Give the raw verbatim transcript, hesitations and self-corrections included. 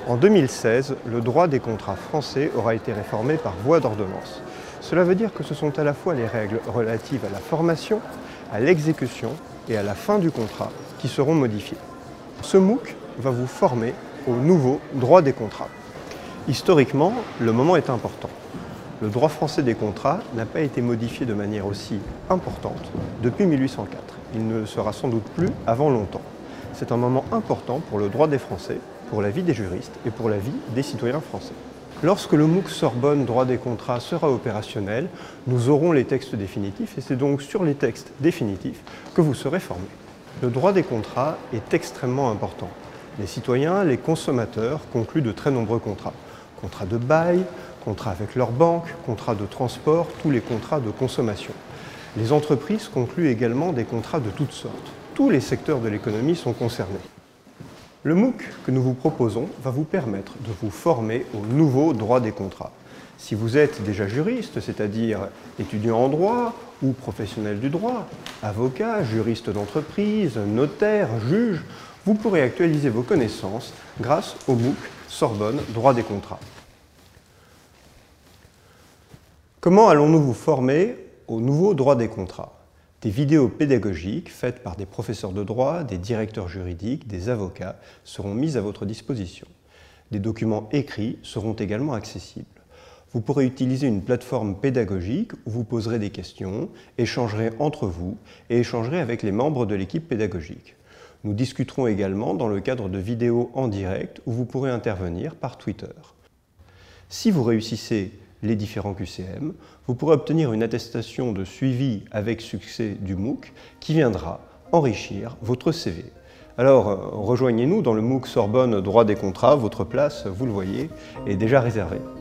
En deux mille seize, le droit des contrats français aura été réformé par voie d'ordonnance. Cela veut dire que ce sont à la fois les règles relatives à la formation, à l'exécution et à la fin du contrat qui seront modifiées. Ce MOOC va vous former au nouveau droit des contrats. Historiquement, le moment est important. Le droit français des contrats n'a pas été modifié de manière aussi importante depuis mille huit cent quatre. Il ne le sera sans doute plus avant longtemps. C'est un moment important pour le droit des Français, pour la vie des juristes et pour la vie des citoyens français. Lorsque le MOOC Sorbonne droit des contrats sera opérationnel, nous aurons les textes définitifs et c'est donc sur les textes définitifs que vous serez formés. Le droit des contrats est extrêmement important. Les citoyens, les consommateurs concluent de très nombreux contrats. Contrats de bail, contrats avec leur banque, contrats de transport, tous les contrats de consommation. Les entreprises concluent également des contrats de toutes sortes. Tous les secteurs de l'économie sont concernés. Le MOOC que nous vous proposons va vous permettre de vous former au nouveau droit des contrats. Si vous êtes déjà juriste, c'est-à-dire étudiant en droit ou professionnel du droit, avocat, juriste d'entreprise, notaire, juge, vous pourrez actualiser vos connaissances grâce au MOOC Sorbonne droit des contrats. Comment allons-nous vous former au nouveau droit des contrats ? Des vidéos pédagogiques faites par des professeurs de droit, des directeurs juridiques, des avocats seront mises à votre disposition. Des documents écrits seront également accessibles. Vous pourrez utiliser une plateforme pédagogique où vous poserez des questions, échangerez entre vous et échangerez avec les membres de l'équipe pédagogique. Nous discuterons également dans le cadre de vidéos en direct où vous pourrez intervenir par Twitter. Si vous réussissez les différents Q C M, vous pourrez obtenir une attestation de suivi avec succès du MOOC qui viendra enrichir votre C V. Alors, rejoignez-nous dans le MOOC Sorbonne droit des contrats, votre place, vous le voyez, est déjà réservée.